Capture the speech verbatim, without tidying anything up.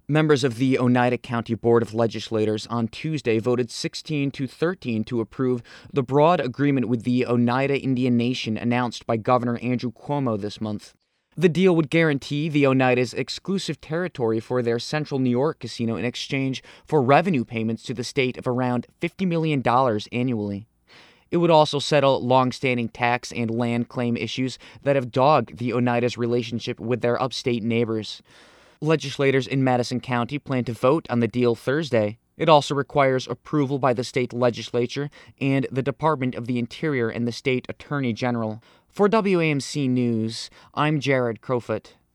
Members of the Oneida County Board of Legislators on Tuesday voted sixteen to thirteen to approve the broad agreement with the Oneida Indian Nation announced by Governor Andrew Cuomo this month. The deal would guarantee the Oneidas exclusive territory for their Central New York casino in exchange for revenue payments to the state of around fifty million dollars annually. It would also settle long-standing tax and land claim issues that have dogged the Oneidas' relationship with their upstate neighbors. Legislators in Madison County plan to vote on the deal Thursday. It also requires approval by the state legislature and the Department of the Interior and the state attorney general. For W A M C News, I'm Jared Crowfoot.